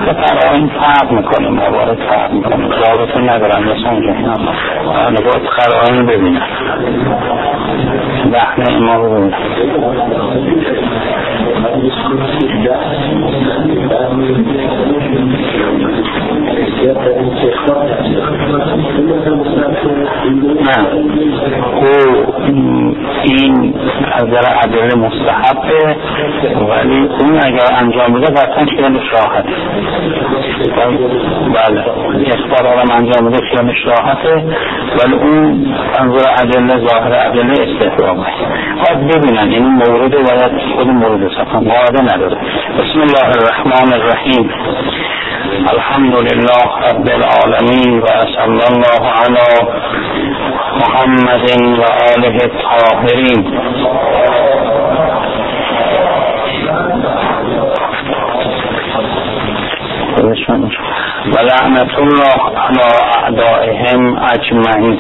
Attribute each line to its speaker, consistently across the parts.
Speaker 1: قرائن فرق میکنه، موارد فرق میکنه، رابطه ندارن مثل اونجا. باید قرائن ببینن، بحنه ما رو ببینن. نه، این از در ادله مستحبه، ولی اون اگر انجام بده قطعا خیالش راحته. بله، اخبار آرام انجام بده خیالش راحته، ولی اون انظر ادله ظاهر ادله استحبابه. باید ببینن این مورد باید خود مورد صفحه قاعده نداره. بسم الله الرحمن الرحیم. الحمد لله رب العالمین و صلی الله علی محمد و آله الطاهرین. و لعنت الله علی اعدائهم اجمعین.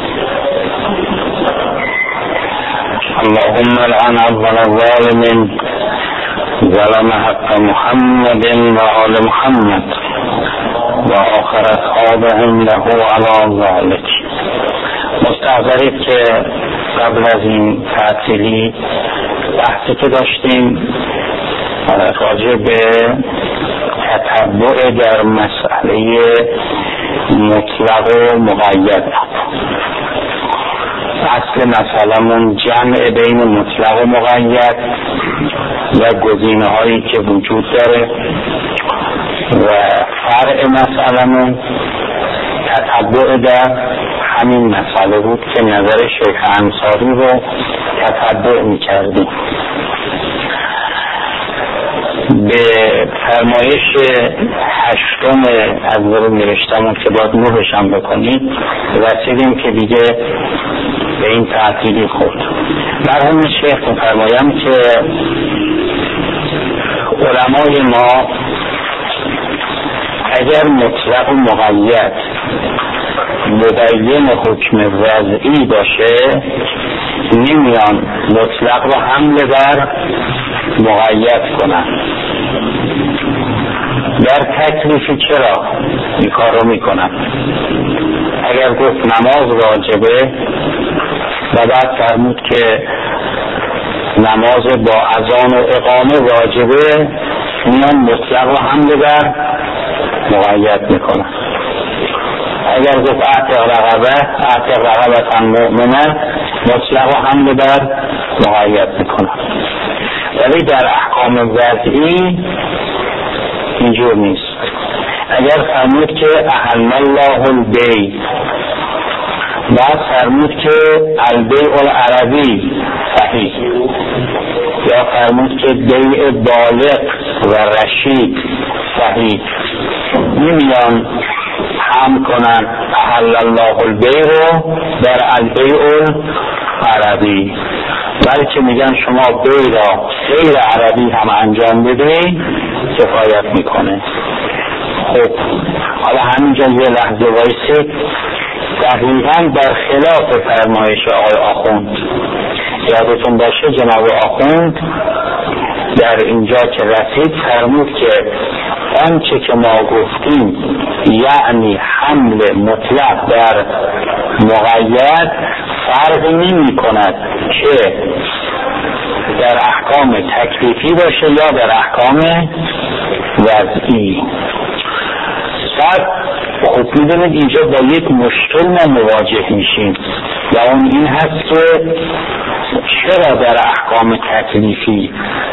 Speaker 1: اللهم لعن اول الظالمین ظلم حق محمد و آل محمد و آخر اصحابهم له علی ذلک. مستحضرید که قبل از این تعطیلی بحثی که داشتیم راجع به تتبع در مسئله مطلق و مقید. اصل مسئلمون جمع بین مطلق و مقید و گزینه هایی که وجود داره و فرع مسئلمون تتبع در همین مسئله بود که نظر شیخ انصاری رو تتبع می‌کردیم. به فرمایش هشتم از رو نوشتمون که باید نوحش هم بکنید رسیدیم که دیگه به این تعطیلی خورد. مرحوم شیخ فرمایم که علمای ما اگر مطلق و مقید مبین حکم وضعی باشه نمیان مطلق رو حمل بر مقید کنن. در تکلیفی چرا این کار رو میکنن؟ اگر گفت نماز واجبه و بعد فرمود که نماز با اذان و اقامه واجبه میان مطلق رو حمل بر مقید میکنن. اگر گفت اعتق رقبة مؤمنه مطلق رو حمل بر مقید میکنن. ولی در احکام وضعی اینجور نیست. اگر فرمود که احل الله البیع بعد فرمود که البیع العربی صحیح یا فرمود که بیع بالغ و رشید صحیح نمیان هم کنن احل الله البیع رو در البیع العربی، بلکه میگن شما بیع را غیر عربی هم انجام بدهید کفایت میکنه. خب حالا همینجا یه لحظه وایسید. دقیقاً در خلاف فرمایش آقای آخوند، یادتون باشه جناب آخوند در اینجا که رسید فرمود که آنچه که ما گفتیم یعنی حمل مطلق در مقید فرق نمی کند که در احکام تکلیفی باشه یا در احکام وضعی. بعد خب میدونید اینجا با یک مشکل ما مواجه میشیم و اون این هست که چرا در احکام تکلیفی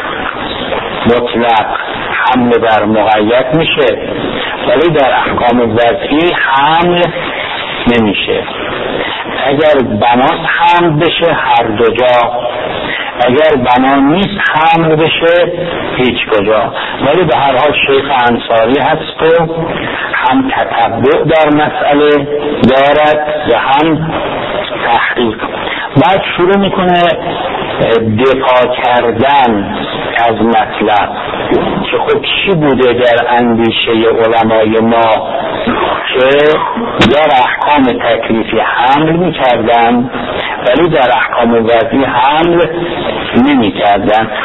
Speaker 1: مطلق حمل بر مقید میشه ولی در احکام وضعی حمل نمیشه؟ اگر بناست حمل بشه هر دو جا، اگر بنا نیست حمل بشه هیچ کجا. ولی به هر حال شیخ انصاری هست که هم تتبع در مسئله دارد و هم تحقیق. بعد شروع میکنه دفاع کردن از مطلب که خب چی بوده در اندیشه علمای ما که در احکام تکلیفی حمل میکردن ولی در احکام وضعی حمل نمیکردن.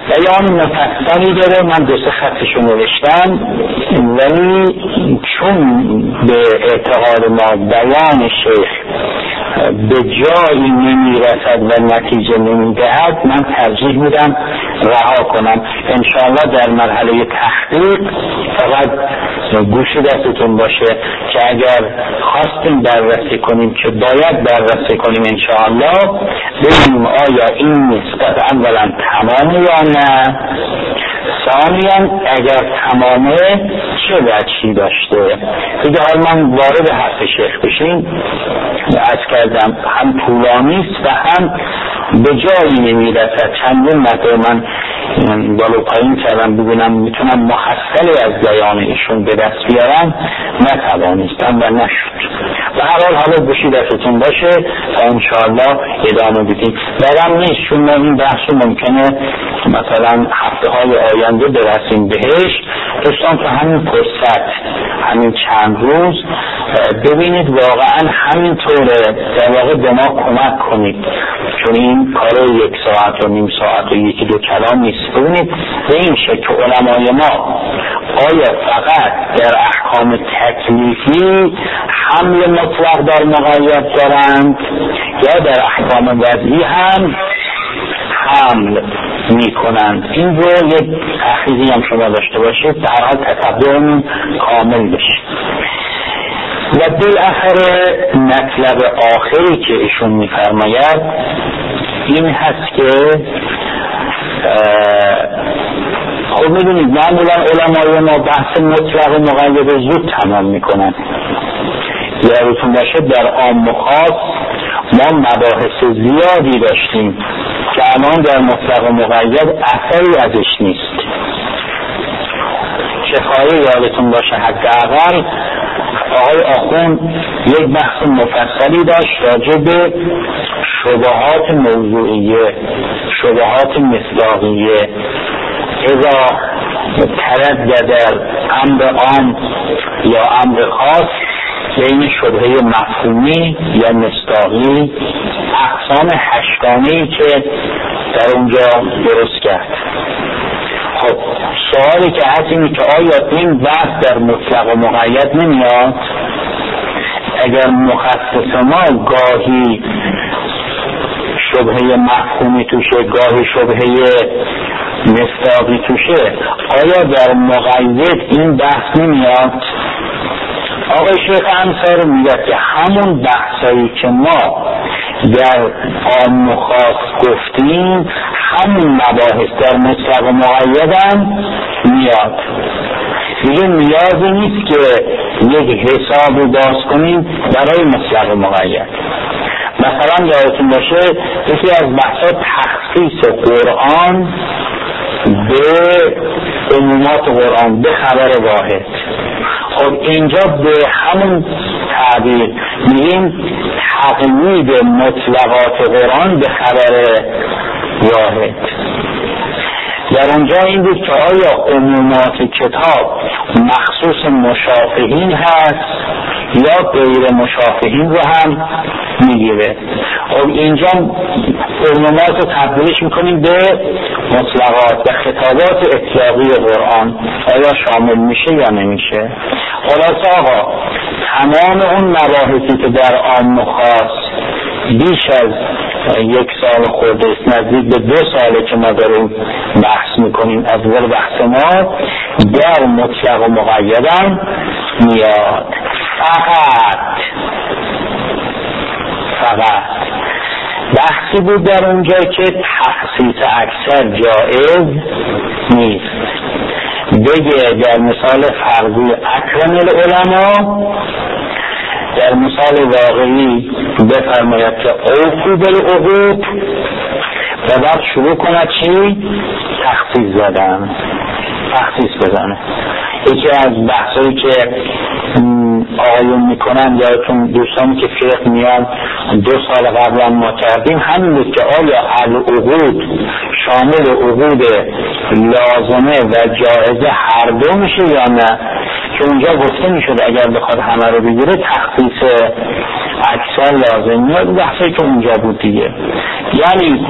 Speaker 1: بیان مفصلی داره، من 2-3 خطشو نوشتم، ولی چون به اعتقاد ما بیان شیخ به جایی نمیرسد و نتیجه نمیدهد، من ترجیح میدم رها کنم. انشاءالله در مرحله تحقیق فقط گوش دستتون باشه که اگر خواستیم بررسی کنیم که باید بررسی کنیم انشاءالله، ببینیم آیا این نسبت اولا تمامه یا نه، ثانیاً اگر تمامه چه وجهی داشته. دیگه حال من وارد حرف شیخ بشیم، عرض کردم هم طولانی است و هم به جایی نمیرسد. چندین مرتبه من بالا پایین کردم ببینم میتونم محصلی از بیان ایشون به دست بیارم، نتوانستم و نشد. و هر حال گوشی دستتون باشه تا انشاءالله ادامه بدیم. برام نیست چون ما این بحث ممکنه مثلا هفته های آینده برسیم بهش. دوستان تو همین فرصت، همین چند روز ببینید واقعا همینطوره، در واقع به ما کمک کنید، چون این کار 1 ساعت و نیم ساعت و 1-2 کلام نیست. ببینید به این شکل علمای ما آیا فقط در احکام تکلیفی حمل مطلق در مقید دارند یا در احکام وضعی هم حمل می کنند؟ این رو یک تحقیقی هم شما داشته باشید، در حال تتبعمون کامل بشه. و بالاخره مطلب آخری که ایشون میفرماید این هست که خب میدونید معمولا علمای ما بحث مطلق و مقید زود تمام میکنن. یادتون باشه در عام و خاص ما مباحث زیادی داشتیم که الان در مطلق و مقید اثری ازش نیست. کفایه یادتون باشه حداقل آقای آخوند یک بحث مفصلی داشت راجع به شبهات موضوعیه، شبهات مصداقیه. اذا تردد در امر عام یا امر خاص بین شبهه مفهومی یا مصداقی، اقسام 8 گانه‌ای که در اونجا درست کرد. خب سوالی که هست اینه که آیا این بحث در مطلق و مقید نمیاد؟ اگر مخصص ما گاهی شبهه مفهومی توشه، گاهی شبهه مصداقی توشه، آیا در مقید این بحث نمیاد؟ آقای شیخ انصاری میگه که همون بحثایی که ما در عام و خاص گفتیم همون مباحث در مطلق و مقید هم میاد. دیگه نیازی نیست که یک حساب باز کنیم برای مطلق و مقید. مثلا یادتون باشه یکی از بحثا تخصیص قرآن به عمومات قرآن، به خبر واحد. خب اینجا به همون تعبیر میگیم تقیید مطلقات قرآن به خبر واحد. در اونجا این بود که آیا عمومات کتاب مخصوص مشافهین هست یا غیر مشافهین رو هم میگیره. خب اینجا عمومات رو تبدیلش میکنیم به مطلقات و خطابات اطلاقی قرآن، آیا شامل میشه یا نمیشه؟ خلاص آقا تمام اون مباحثی که در عام و خاص بیش از 1 سال خورده است، نزدیک به 2 ساله که ما داریم بحث میکنیم، از ور بحث ما در مطلق و مقیدم میاد. فقط بحثی بود در اونجا که تخصیص اکثر جائز نیست. بگه در مثال فرضی اکرم العلماء، در مثال واقعی بفرماید که اوفوا بالعقود و بعد شروع کند چی؟ تخصیص زدن، تخصیص بزنه. یکی از بحثایی که آقایون میکنن، یادتون دوستانی که فقه میان 2 سال قبلا ما کردیم، همین بود که آیا العقود شامل عقود لازمه و جائزه هر دو میشه یا نه؟ که اونجا گفته میشد اگر بخواد همه رو بگیره تخصیص اکثر لازم میاد. بحثی که اونجا بود دیگه، یعنی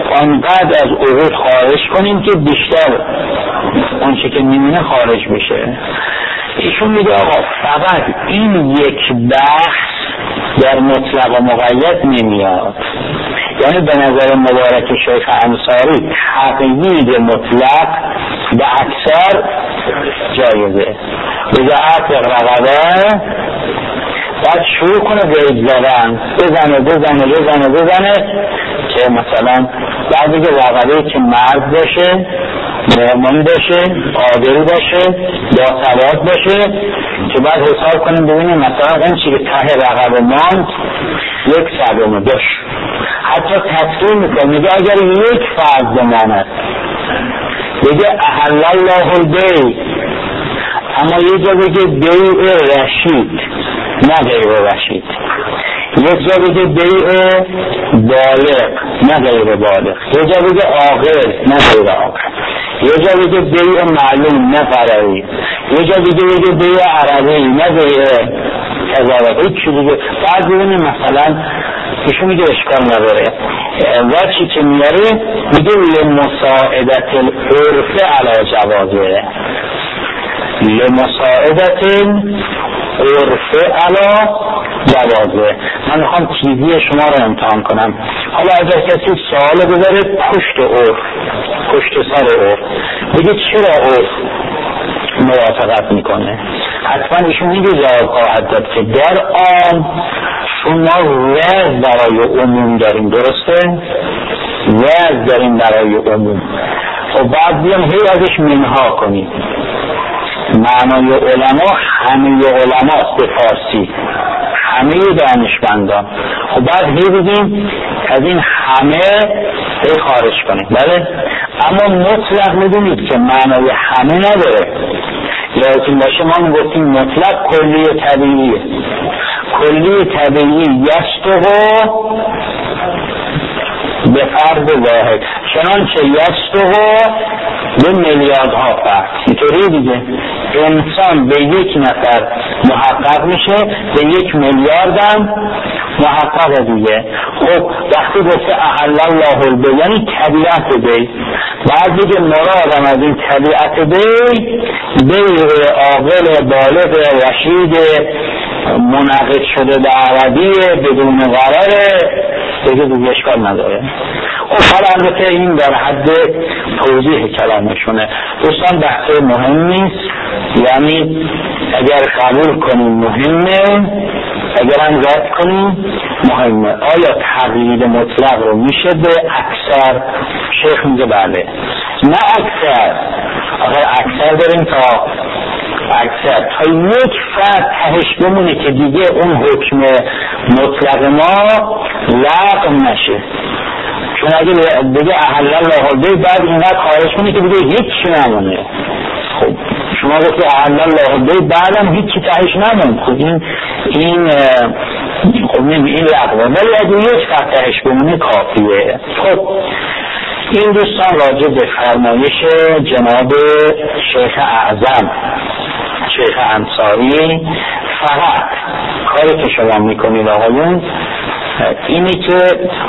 Speaker 1: آنقدر از عقود خارج کنیم که بیشتر آنچه که میمونه خارج بشه. ایشون میگه آقا فقط این یک بحث در مطلق و مقید نمیاد، یعنی به نظر مبارک شیخ انصاری تقیید مطلق به اکثر جایزه. بگه اطلق رقبه، بعد شروع کنه قید زدن، بزنه که مثلا بعد دیگه رقبه که مرد باشه، مؤمن باشه، عادل باشه، باسواد باشه، که بعد حساب کنیم ببینیم مثلا اون چی که ته رقبه ماند 1/100 باشه. حتی تفصیل میکنه، میگه اگر یک فرض بماند، بگه احل الله البیع، اما یه جا بگه بیع رشید نه غیر رشید، یه جا بگه بیع بالغ نه غیر بالغ، یه جا بگه عاقل نه غیر عاقل، یه جا بگه بیع معلوم نه فرعی، یه جا بگه بیع عربی نه غیر تضارب، هیچ چیزی. بعد ببینیم مثلا ایشون میگه اشکال نداره و چی که میاره، میگه لمساعدت العرف علی جوازه، لمساعدت العرف علی جوازه. من میخوام تیزی شما رو امتحان کنم. حالا اگر کسی سوال بذاره پشت عرف، پشت سر عرف، بگه چرا عرف موافقت میکنه، حتما ایشون میگه جواب خواهد داد که در آن شما وضع برای عموم داریم، درسته؟ وضع داریم برای عموم. خب بعد بیان هی ازش منها کنیم. معنای علما همه علماست به فارسی، همه دانشمندان. خب بعد هی بگیم از این همه هی خارج کنیم، بله؟ اما مطلق میدونید که معنای همه نداره. یادتون باشه ما میگفتیم مطلق کلی طبیعیه، کلی طبیعی یستو به فرد واحد، چنانچه یستو به میلیاردها فرد. اینطوری دیگه انسان به یک نفر محقق میشه، به 1 میلیارد هم محقق دیگه. خب وقتی گفته احل الله البیع یعنی طبیعت بیع، بعد دیگه مرادم از این طبیعت بیع عاقل بالغ رشید منعقد شده به عربی بدون غرر دیگه اشکال نداره. خب حالا البته این در حد توضیح کلامشونه. دوستان بحث مهم نیست، یعنی اگر قبول کنیم مهمه، اگر هم رد کنیم مهمه. آیا تقیید مطلق رو میشه به اکثر؟ شیخ میگه بله. نه اکثر، آخر اکثر داریم تا اکثر تا یک فرد تهش بمونه که دیگه اون حکم مطلق ما لغو نشه. چون اگه بگه احل الله البیع بعد اینقدر خارج کنه که دیگه هیچی نمونه. خب شما گفتی احل الله البیع بعدم هیچی تهش نمونه. خب این خب این لغوه، ولی اگه یک فرد تهش بمونه کافیه. خب این دوستان راجع به فرمایش جناب شیخ اعظم شیخ انصاری، فقط کاری که شما میکنید آقایون اینی که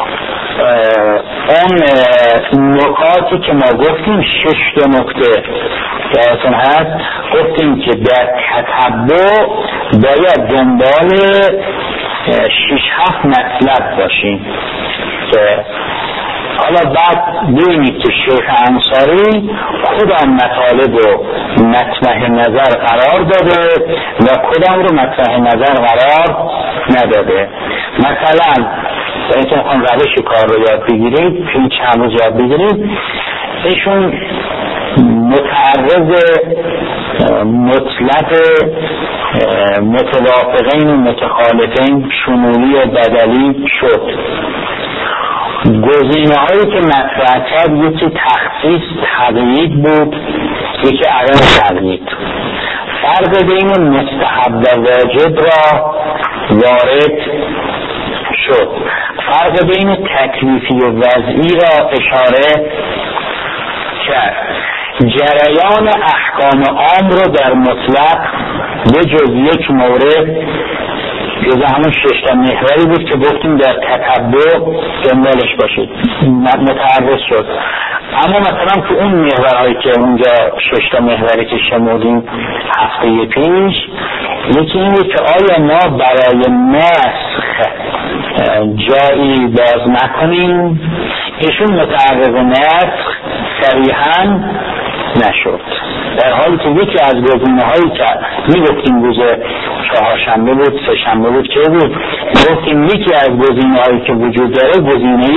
Speaker 1: اون نکاتی که ما گفتیم 6 نکته یادتون هست، گفتیم که در تتبع باید دنبال 6-7 مطلب باشیم که حالا بعد ببینید که شیخ انصاری کدام مطالب رو مطرح نظر قرار داده و کدام رو مطرح نظر قرار نداده. مثلا اینکه میخوام روش کار رو یاد بگیرید، این چند روز یاد بگیرید، ایشون متعرض مطلق متوافقین و متخالفین شمولی و بدلی شد. گزینه هایی که مطرح کرد یکی تخصیص تقیید بود، یکی عدم تقیید. فرق بین مستحب و واجب را وارد شد، فرق بین تکلیفی و وضعی را اشاره کرد، جریان احکام عام را در مطلق به جز یک مورد جز همون 6 محوری بود که گفتیم در تتبع دنبالش باشید، متعرض شد. اما مثلا تو اون محورهایی که اونجا 6 محوری که شمردیم هفته پیش، یکی اینه که آیا ما برای نسخ جایی باز نکنیم؟ ایشون متعرض نسخ صریحاً نشد، در حالی که یکی از گزینه‌هایی که میگفتیم روز چهارشنبه بود، سه‌شنبه بود که بود، گفتیم یکی از گزینه‌هایی که وجود داره گزینه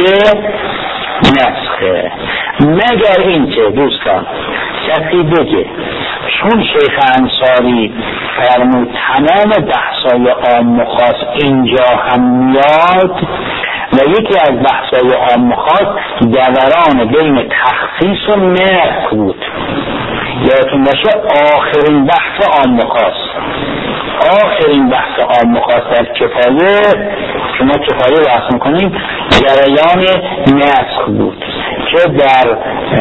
Speaker 1: نسخه. مگر اینکه دوستان کسی بگه چون شیخ انصاری فرمود تمام بحثای عام و خاص اینجا هم میاد و یکی از بحثای عام و خاص دوران بین تخصیص و نسخ بود، یادتون باشه آخرین بحث عام و خاص، آخرین بحث عام و خاص در کفایه، شما کفایه بحث میکنیم، جریان نسخ بود که در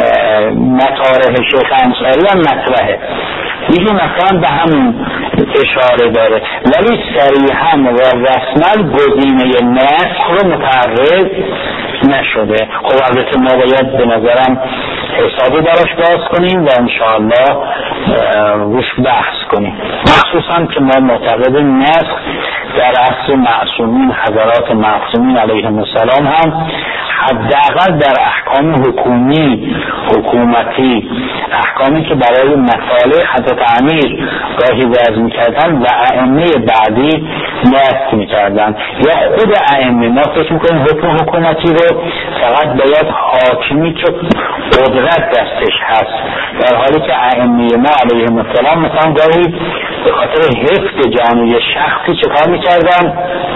Speaker 1: مطارح شیخ انصاری هم مطرحه، دیگه مثلا به همون اشاره داره، ولی صریحاً و رسما گزینه نسخ رو متعرض نشده. خب البته ما باید به نظرم حسابی براش باز کنیم و انشاءالله روش بحث کنیم، مخصوصا که ما معتقد نسخ در اصل معصومین، حضرات معصومین علیهم السلام هم حداقل در احکام حکومی، حکومتی، احکامی که برای مصالح حضرت امیر گاهی وضع میکردن و ائمه بعدی نسخ میکردن، یا خود ائمه. ما فکر میکنیم حکم حکومتی رو فقط باید حاکمی که قدرت دستش هست، در حالی که ائمه ما علیهم السلام مثلا گاهی به خاطر حفظ جان شخصی چه کار میکردن؟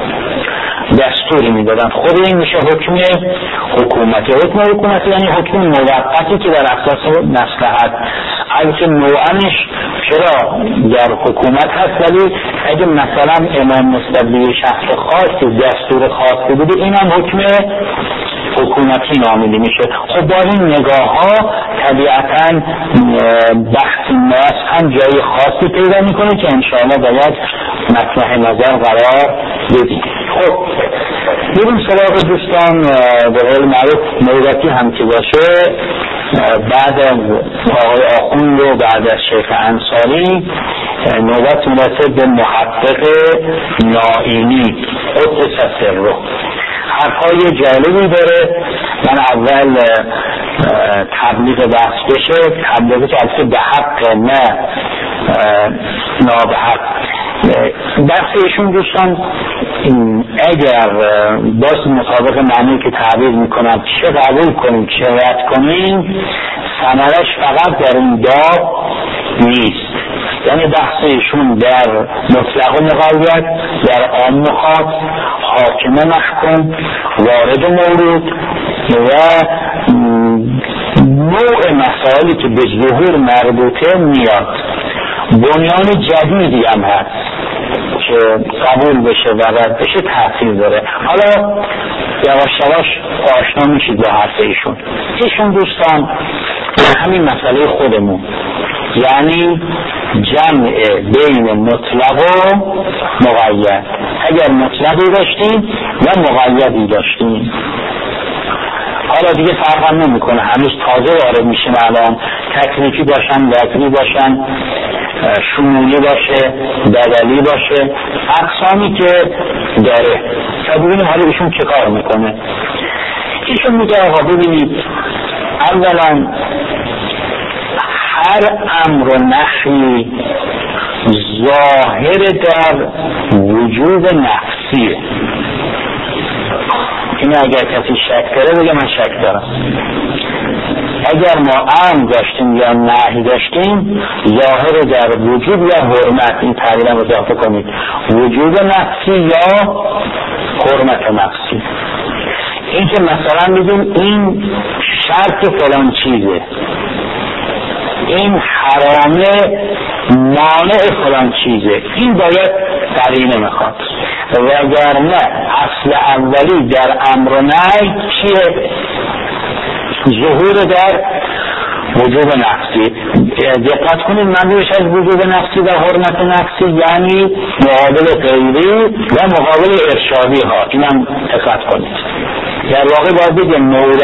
Speaker 1: دستوری میدادن. خود این میشه حکم حکومتی. حکم حکومتی یعنی حکم موقتی که در اساس مصلحت، البته نوعش چرا در حکومت هست، ولی اگه مثلا امام مستبدی شخص خاصی دستور خاصی بوده این هم حکم حکومتی نامیده میشه. خب با این نگاه ها طبیعتا بحث نسخ هم جای خاصی پیدا میکنه که انشاءالله باید مطرح نظر قرار بدیم. خب بریم سراغ دوستان، به قول معروف نوبتی هم که باشه، بعد از آقای آخوند و بعد از شیخ انصاری نوبت میرسه به محقق نائینی قدس سره. حرفای جالبی داره. من اول تبلیغ بحث بشه، تبلیغی که البته به حق نه نابحق. بحث ایشون دوستان اگر باز مطابق معنی که تعبیر میکنم چه قبول کنیم چه رد کنیم، ثمرش فقط در این باب نیست. یعنی بحث ایشون در مطلق و مقید، در عام و خاص، حاکم محکوم، وارد و مورود و نوع مسائلی که به ظهور مربوطه میاد. بنیان جدیدی هم هست که قبول بشه و رد بشه تأثیر داره. حالا یواش یواش آشنا میشید با حرف ایشون دوستان همین مسئله خودمون، یعنی جمع بین مطلق و مقید. اگر مطلقی داشتیم و مقیدی داشتیم، حالا دیگه فرق هم نمیکنه، هنوز تازه وارد میشیم الان، تکلیفی باشن، وضعی باشن، شمولی باشه، بدلی باشه، اقسامی که داره. تا ببینیم حالا ایشون چه کار میکنه. ایشون میگه آقا ببینید، اولا هر امر و نهی ظاهر در وجوب نفسیه. اینو اگر کسی شک داره بگه من شک دارم. اگر ما امر داشتیم یا نهی داشتیم ظاهر در وجوب یا حرمت، این تعبیرم اضافه کنید، وجوب نفسی یا حرمت نفسی. این که مثلا بگیم این شرط فلان چیزه، این حرامه مانع فلان چیزه، این باید قرینه میخواد. وگرنه اصل اولی در امر و نهی چیه؟ ظهور در وجوب نفسی. دقت کنید، منظورش از وجوب نفسی و حرمت نفسی یعنی مقابل غیری و مقابل ارشادی ها. اینم دقت کنید. در واقع باید بگه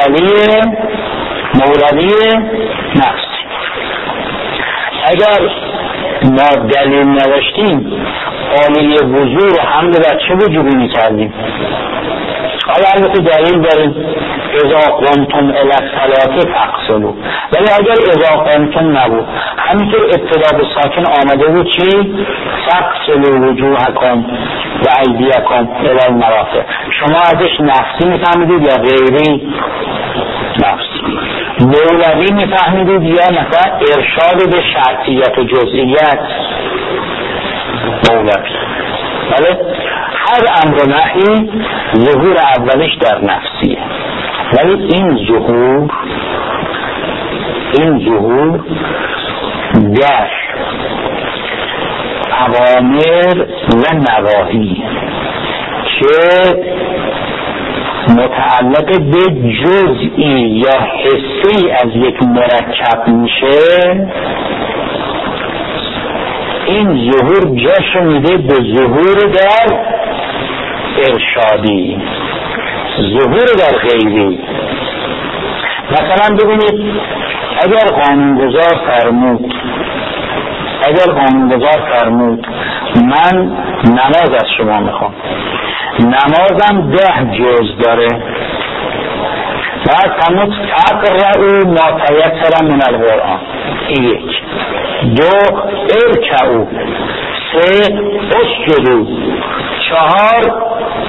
Speaker 1: مولوی نفسی. اگر ما دلیل نداشتیم آلیه وضوع رو حمل بر چه وجوبی میکردیم؟ حالا البته دلیل داریم اذا قمتم الی الصلاة فاغسلوا، ولی اگر اذا قمتم نبود، همینطور ابتدا به ساکن آمده بود چی؟ فاغسلوا وجوهکم و ایدیکم الی المرافق. شما ازش نفسی میفهمیدید یا غیری نفسی؟ مولوی میفهمیدید یا مثلا ارشاد به شرطیت و جزئیت؟ مولوی. بله، هر امر و نهی ظهور اولش در نفسیه، ولی این ظهور در اوامر و نواهی که متعلق به جزئی یا حسی از یک مرکب میشه، این ظهور جاش میده به ظهور در ارشادی، ظهور در غیری. مثلا ببینید اگر قانونگذار فرمود من نماز از شما میخوام، نمازم 10 جز داره، بعد فرمود فقرؤوا ما تیسر من القرآن، 1 2 ارکعوا، 3 اسجدوا، 4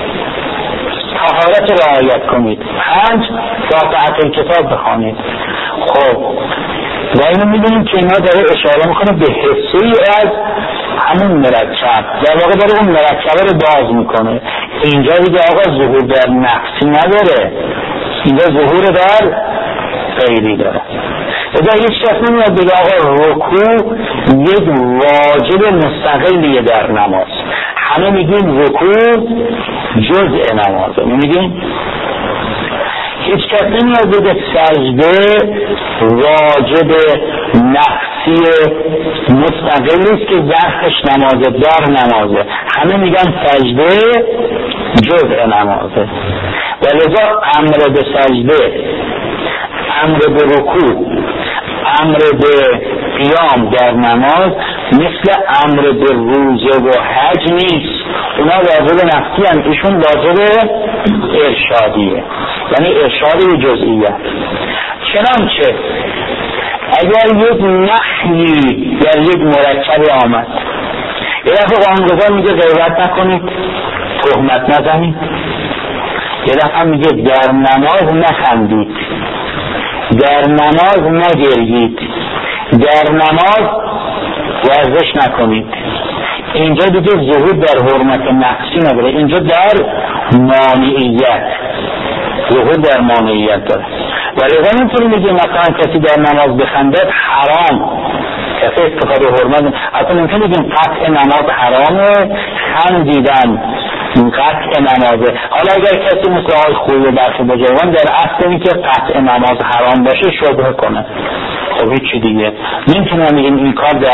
Speaker 1: طهارت رعایت کنید، 5 فاتحه الکتاب بخوانید. خب و اینو میدونیم که اینا داره اشاره میکنه به حسی از همون مرکب، در واقع داره اون مرکبه رو باز میکنه. اینجا دیگه آقا ظهور در نفسی نداره، اینجا ظهور در غیری داره. اذا هیچ کس نمیاد بگه آقا رکوع یک واجب مستقلیه در نماز، همه میگیم رکوع جزء نمازه، میگیم هیچ کس نمیاد بگه سجده واجب نفسی مستقلیست که ظرفش نمازه، در نمازه، همه میگن سجده جزء نمازه. ولذا امر به سجده، امر به رکوع، امر به قیام در نماز مثل امر به روزه و حج نیست. اونا واجب نفسی هستند، ایشون واجب ارشادیه، یعنی ارشاد جزئیه. چنانچه اگر یک نهی در یک مرکب آمد، یه دفعه قانونگذار میگه غیبت نکنید، تهمت نزنید، یه دفعه میگه در نماز نخندید، در نماز نگریید، در نماز ورزش نکنید. اینجا دیگه ظهور در حرمت نفسی نداره، اینجا در مانعیت، ظهور در مانعیت داره. ولی اینطوری میگه مثلا کسی در نماز بخندد حرام، کسی استفاده حرمت، اصلا ممکن بگیم قطع نماز حرامه، خندیدن قطع نمازه. حالا اگر کسی مثل آقای خوی برخی بجوان در اصل این که قطع نماز حرام باشه شبهه کنه، خب هیچی دیگه نمیتونم بگیم این کار در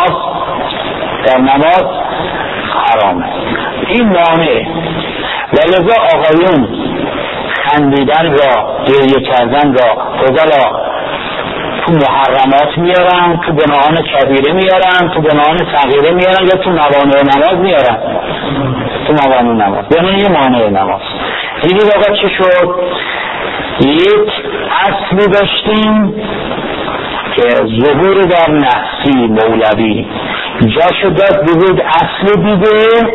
Speaker 1: نماز حرامه، این مانع. ولذا آقایون خندیدن را، گریه کردن را فضلا تو محرمات میارن، تو گناهان کبیره میارن، تو گناهان صغیره میارن، یا تو موانع نماز میارن؟ تو موانع نماز، یعنی یه مانع نماز. دیدید آقا چی شد؟ یک اصلی داشتیم که ظهور در نفسی مولوی، جاشو داد بود اصل دیگه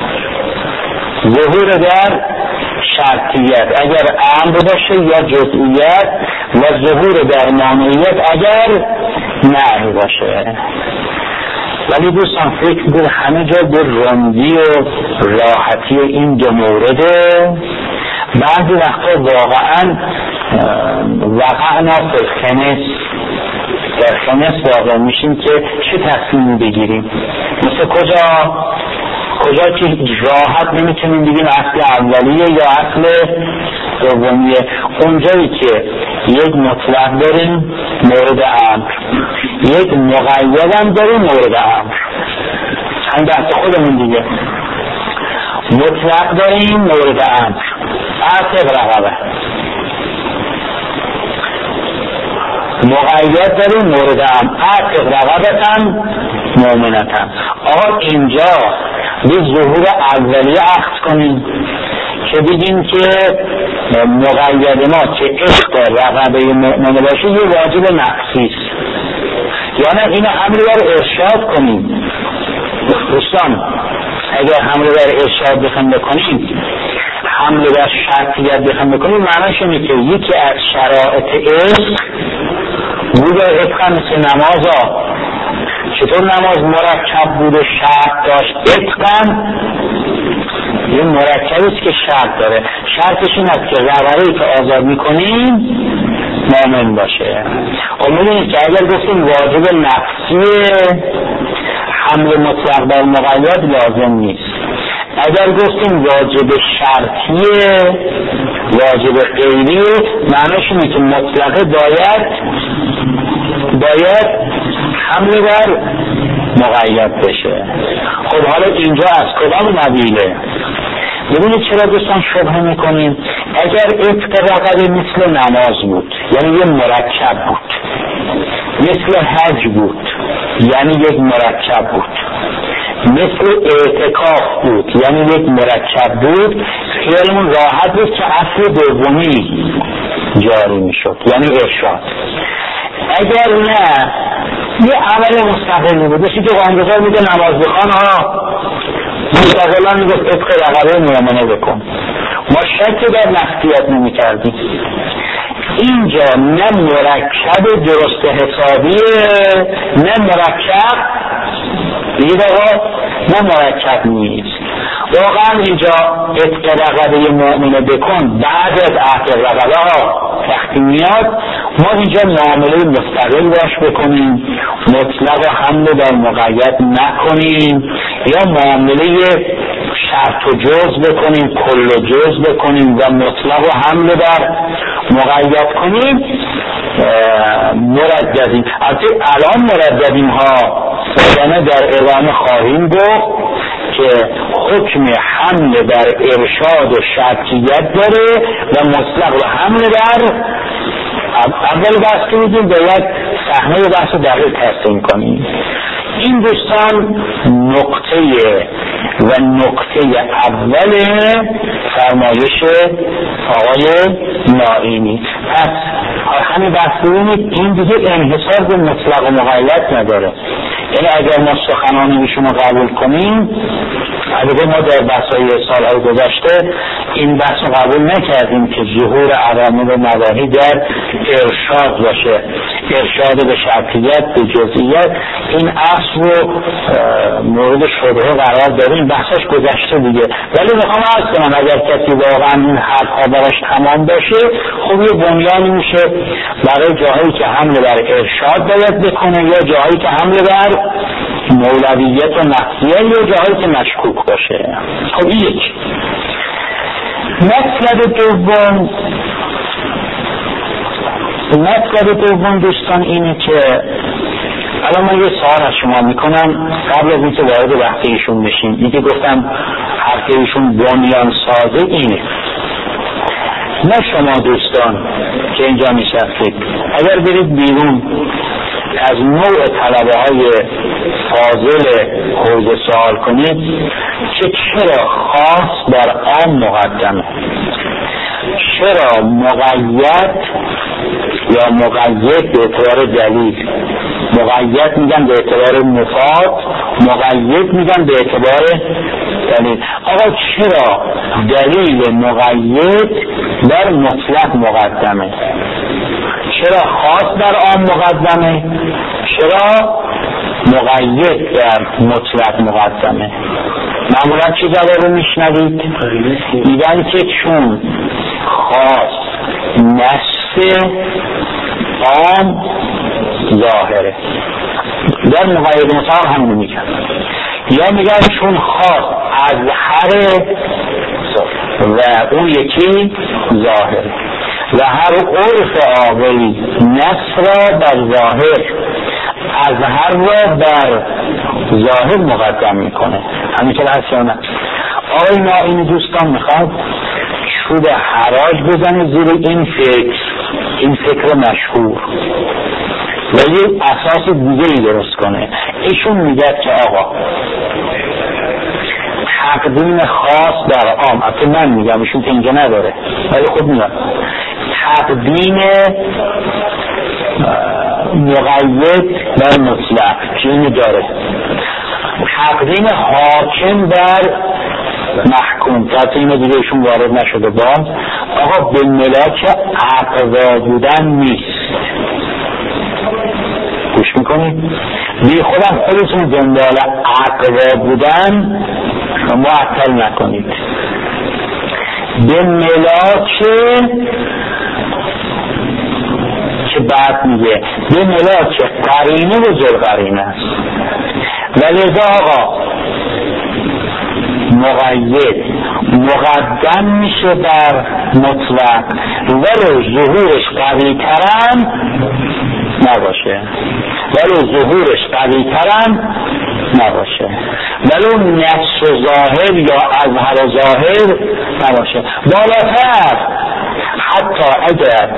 Speaker 1: ظهور در شرطیت اگر امر باشه یا جزئیت، و ظهور در مانعیت اگر نهی باشه. ولی دوستان فکر کنید همه جا به رندی و راحتی این دو مورده، بعضی وقتا واقعا وقعنا در خنس واقع میشیم که چه تصمیمی بگیریم. مثل کجا که راحت نمیتونیم بگیم اصل اولیه یا اصل دومیه، اونجایی که یک مطلق داریم مورد امر، یک مقید هم داریم مورد امر. همین بحث خودمون دیگه، مطلق داریم مورد امر، عطف رقبه، مقید داریم مورد امر، عطف رقبتن مؤمنتن. آقا اینجا به ظهور اولیه عقد کنیم که بگیم که مقید ما که عشق رقبه مؤمنه باشه یه واجب نفسی است، یا نه اینو حمله بر ارشاد کنیم. دوستان اگر حمله بر ارشاد بخوایم بکنیم، حمله بر شرطیت بخوایم بکنیم، معنیش اینه که یکی از شرایط عشق بود عشق مثل نمازا. چطور نماز مرکب بود و شرط داشت؟ عشقاً یه مرکبی است که شرط داره، شرطش این است که رقبه‌ای که آزاد میکنیم مؤمن باشه. خب میدونید که اگر گفتیم واجب نفسی، حمل مطلق بر مقید لازم نیست. اگر گفتیم واجب شرطیه، واجب غیری، معنیش اینه که مطلقه باید حمل بر مقید بشه. خب حالا اینجا از کدام قبیله؟ ببینید چرا دوستان شبهه میکنیم؟ اگر عتق رقبه مثل نماز بود یعنی یه مرکب بود، مثل حج بود یعنی یک مرکب بود، مثل اعتکاف بود یعنی یک مرکب بود، خیالمون راحت بود که اصل دومی جاری میشد یعنی ارشاد. اگر نه یه عمل مستقلی بود، مثل که قانونگذار میگه نماز بخوان، مستقلا میگه عتق رقبه مؤمنه بکن، ما شک در نفسیت نمی کردیم. اینجا نه مرکب درست حسابیه نه مرکب دیگه نه مرکب نیست. واقعا اینجا عتق رقبه مؤمنه بکن بعد از عتق رقبه ها وقتی میاد، ما اینجا معامله مستقل باش بکنیم، مطلق و حمله در مقید نکنیم، یا معامله شرط و جز بکنیم، کل و جز بکنیم و مطلق و حمله در مقید کنیم، مرددیم. البته الان مرددیم ها بدانه در ادامه خواهیم گفت که حکم حمله در ارشاد و شرطیت داره و مطلق و حمله در اول بحث که بودیم باید صحنه بحث رو دقیق ترسیم کنیم. این دوستان نکته اول فرمایش آقای نائینی. پس همین بحث ببینید این دیگه انحصار به مطلق و مقید نداره. یعنی اگر ما سخنان ایشون رو قبول کنیم، البته ما در بحث‌های سال‌های گذشته این بحث رو قبول نکردیم که ظهور عوامل نواهی در ارشاد باشه، ارشاد به شرطیت به جزئیات، این اصل رو مورد شبهه قرار داریم، بحثش گذشته دیگه. ولی میخوام عرض کنم اگر کسی واقعا این حرف‌ها براش تمام باشه، خب یه بنیانی میشه برای جاهایی که حمله بر ارشاد باید بکنه یا جاهایی که حمله بر مولویت و نفسیه یا جاهایی که مشکوک باشه. خب یک مطلب دوم دوستان اینه که الان من یه سوال از شما میکنم قبل از اینکه وارد بحث ایشون بشیم. دیگه گفتم حرف ایشون بنیان سازه اینه، نه شما دوستان که اینجا نشستید اگر برید بیرون از نوع طلبه های فاضل حوزه سوال کنید که چرا خاص بر عام مقدمه، چرا مقید یا مقید به اعتبار دلیل، مقید میگن به اعتبار مفاد، مقید میگن به اعتبار دلیل. آقا چرا دلیل مقید در مطلق مقدمه، چرا خاص در عام مقدمه، چرا مقید در مطلق مقدمه؟ معمولا چه جواب میشنوید؟ میگن که چون خاص نصف عام ظاهره، در مقید مطلق همون میگن، یا میگن چون خاص از هر و اون یکی ظاهر. و هر عرف عاقل نص را بر ظاهر، اظهر را بر ظاهر مقدم میکنه. همینطور هست یا نه؟ آقای ناینی دوستان میخواد چوب حراج بزنه زیر این فکر مشهور و یه اساس دیگری درست کنه. ایشون میگه که آقا تقدیم خاص در عام، البته من میگم ایشون که اینجا نداره ولی خب میگم تقدیم مقید بر مطلق که اینو داره، تقدیم حاکم بر محکوم، تا اینو دیگه ایشون وارد نشده. باز آقا به ملاک اقوا بودن نیست. گوش میکنید؟ بی خودم خودتون دنبال اقوا بودن معطل نکنید. به ملاک که بعد میگه به ملاک قرینه و ذوالقرینه است و لذا آقا مقید مقدم میشه بر مطلق ولی ظهورش قوی ترم نباشه، ولی نفس ظاهر یا اظهر ظاهر نباشه. بالاتر حتی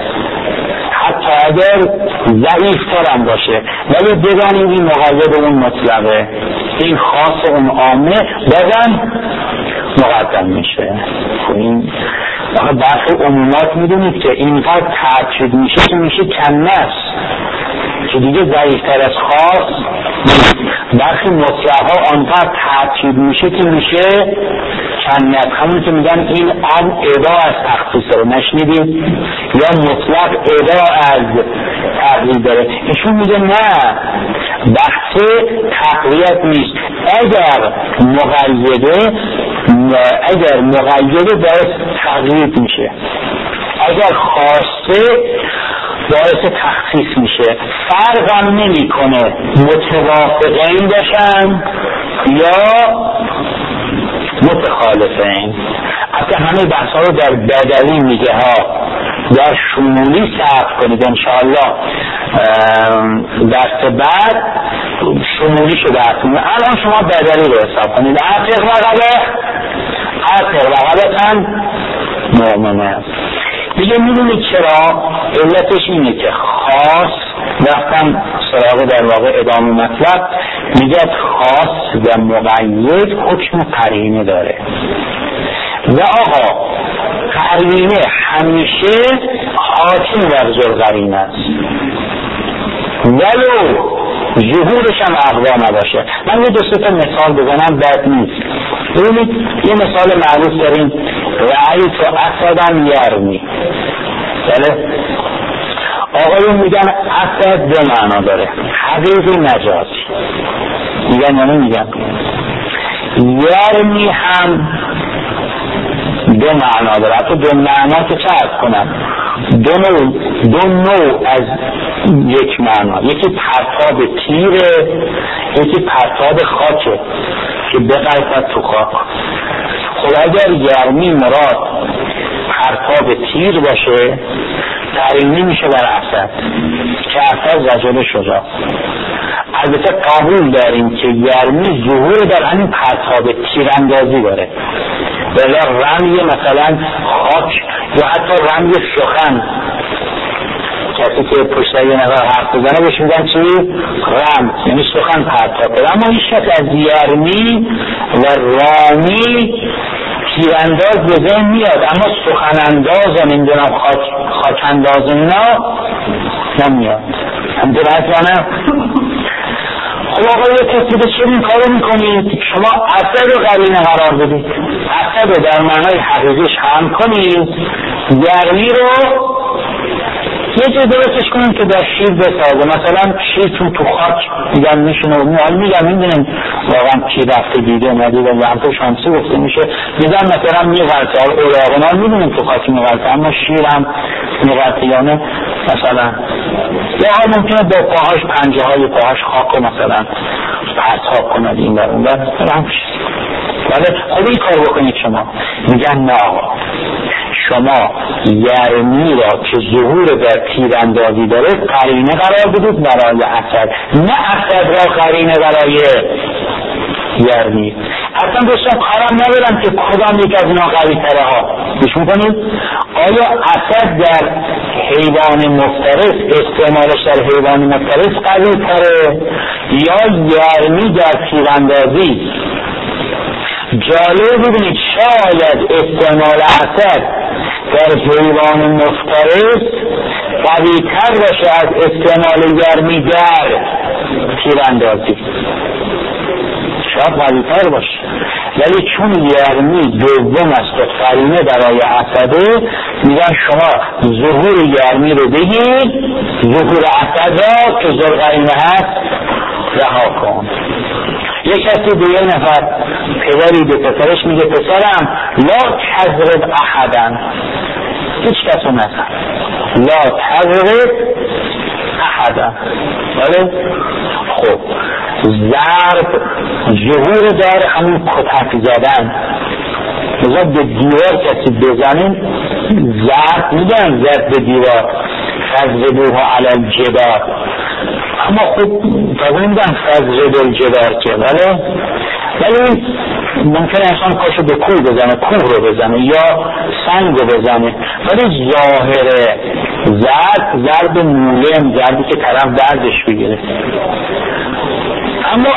Speaker 1: اگر ضعیف ترم باشه ولی بدانید این مقید اون مطلقه، این خاص اون عامه، بازم مقدم میشه. این برخی عمومات میدونید که اینقدر ترکید میشه که میشه کنس که دیگه ضعیفتر از خاص. برخی مطلقها آنقدر ترکید میشه که میشه کنس، همون که میگن این عام ادا از تخصیص رو نشنیدید یا مطلق ادا از تقویت داره. ایشون میگه نه، بحث تقویت نیست. اگر مقیده باعث تقویت میشه، اگر خاصه باعث تخصیص میشه. فرق هم نمی کنه متوافقین باشن یا متخالفین. حتی همه بحث ها رو در بدلی میگه ها، در شمولی صرف کنید انشاءالله درس بعد شمولی شده هستیم. الان شما بدلی رو حساب کنید. عطق وقبتن مؤمنه. دیگه میدونید چرا؟ علتش اینه که خاص رفتن سراغ در واقع ادامه مطلب، میگه خاص و مقید حکم قرینه داره و آقا قرینه همیشه حاکم بر ذوالقرینه است ولو ظهورش هم اقوا نباشه. من یه دو تا مثال بزنم بد نیست. ببینید یه مثال معروف داریم، رأیت اسدن یرمی. بله آقایون میگن اسد دو معنا داره، حقیقی مجازی. میگن یا نمیگن؟ یرمی هم دو معنا داره. حتی دو معنا که چه عرض کنم، دو نوع از یک معنا. یکی پرتاب تیره، یکی پرتاب خاکه که بقلبت تو خاک. خب اگر یرمی مراد پرتاب تیر باشه قرینه میشه بر اسد که اسد رجل شجاع. البته قبول داریم که یرمی ظهور در همین پرتاب تیراندازی داره، ولی رمی مثلا خاک یا حتی رمی سخن، کسی که پشت یه نفر حرف بزنه بهش میگن چی؟ رم، یعنی سخن پرتاب کنه. اما هیچ کس از یرمی و رامی تیرانداز به ذهن میاد، اما سخنانداز و نمیدونم خاکانداز اینا نمیاد. همینطور هست یا نه؟ خب آقا یه کسی به چه این کارو میکنید؟ شما اسد رو قرینه قرار بدید، اسد رو در معنای حقیقیش هم کنید، یرمی رو یه جای درستش کنیم که در شیر بسازه. مثلا شیر تو خاک میگن میشونه و میگن میدونیم واقعا کی رفته دیده ندیده و همطور شانسی گفته میشه، میگن مثلا میغلطه، اوراقنا میدونیم تو خاک میغلطه اما شیر هم میغلطه، یعنی مثلا یا ممکنه با پاهاش پنجه های پاهاش خاک رو مثلا پرتاب کند این بر اون بر ولی خب این کار بکنید شما. میگن نه آقا، شما یرمی را که ظهور در تیراندازی داره قرینه قرار بدید برای اسد، نه اسد را قرینه برای یرمی. اصلا دوستان کارم ندارم که کدام یک از اینا قوی تره ها. گوش میکنید؟ آیا اسد در حیوان مفترس، استعمالش در حیوان مفترس قوی تره یا یرمی در تیراندازی؟ جالب ببینید شاید استعمال اسد در حیوان مفترس قوی تر باشه از استعمال یرمی در تیراندازی، شاید قوی تر باشه، ولی چون یرمی دوم است و قرینه برای اسده، میگن شما ظهور یرمی رو بگید، ظهور اسد را که ذوالقرینه هست رها کن. یک کسی به یه نفر، پدری به پسرش میگه پسرم لا تضرب احدا، هیچ کس رو نزن، لا تضرب احدا. ولی خب ضرب ظهور داره همون کتک زدن، مثلا به دیوار کسی بزنیم ضرب میگن، زد به دیوار فضربوها علی الجدار، اما خب تازه میگن فضرب الجدار که ولی ممکنه انسان پاشو به کوه بزنه، کوه رو بزنه یا سنگ رو بزنه، ولی ظاهر ضرب مولم، ضربی که طرف دردش بگیره. اما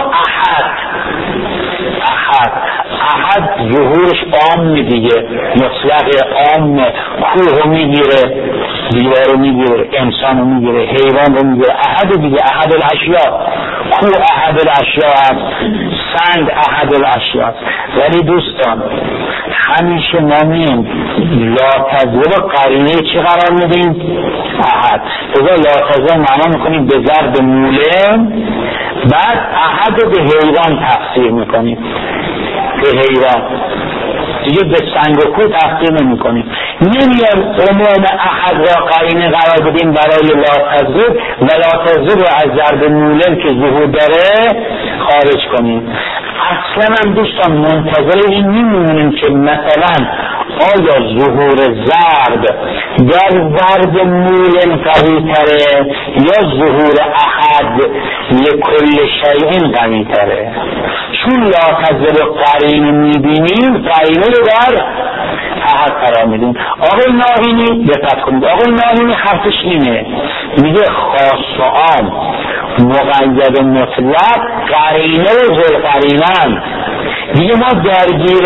Speaker 1: احد ظهورش عام دیگه، مطلق عام، کوه رو میگیره، دیوار رو میگیره، انسان رو میگیره، حیوان رو میگیره. احد دیگه، احد الاشیاء، کوه احد الاشیاء است، سنگ احد الاشیاء. ولی دوستان همیشه ما میم لا تضرب قرینه چی قرار میدیم؟ احد. اذا لا تضرب معنا میکنیم به ضرب مولم، بعد احد رو به حیوان تفسیر میکنیم، به حیوان دیگه به سنگ و کوه تفسیر نمی کنیم. نمیان عموم احد را قرینه قرار بدیم برای لا تضرب و لا تضرب رو از ضرب مولم که ظهور داره خارج کنیم. اصلا هم دوستان منتظر این نمیمونیم که مثلا آیا ظهور ضرب در ضرب مولم قوی تره یا ظهور احد لکل شیء قوی تره. چون لا تضرب قرینه میبینیم، قرینه رو در احد قرار میدیم. آقای ناهینی دقت کنید، آقای ناهینی حرفش اینه، میگه خاص و عام، مقید و مطلق، قرینه و ذوالقرینه‌اند دیگه، ما درگیر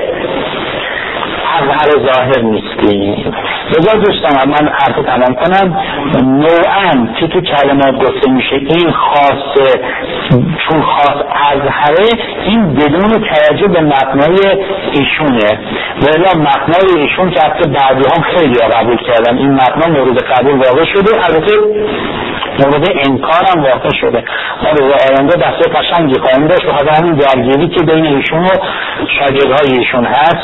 Speaker 1: اظهر ظاهر نیستیم. بذار دوستان من حرف تمام کنم. نوعاً که تو کلمات گفته میشه این خاصه چون خاص اظهره، این بدون توجه به مبنای ایشونه، ولی مبنای ایشون که حتی بعدی هم خیلی قبول کردن این مبنا مورد قبول واقع شده، البته مورد انکار هم واقع شده. ما روز آینده دسته قشنگی خواهیم داشت و حالا همین درگیری که بین ایشون و شاگردهای ایشون هست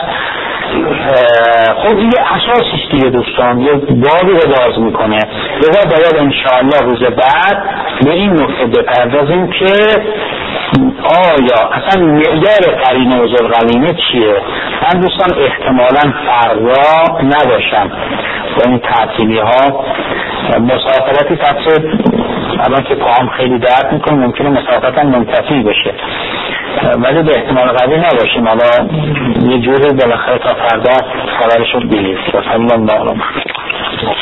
Speaker 1: خب دیگه اساسیست دیگه دوستان، یه بابی رو باز میکنه. لذا باید انشاءالله روز بعد به این نکته بپردازیم که آیا اصلا معیار قرینه و ذوالقرینه چیه. من دوستان احتمالاً فردا نباشم با این تعطیلی ها، مسافرتی تفسیر الان که پاهم خیلی درد میکنه، ممکنه مسافرتاً منتفی بشه، ولی به احتمال قوی نباشیم. حالا یه جوری بالاخره تا فردا خبرشو بگید.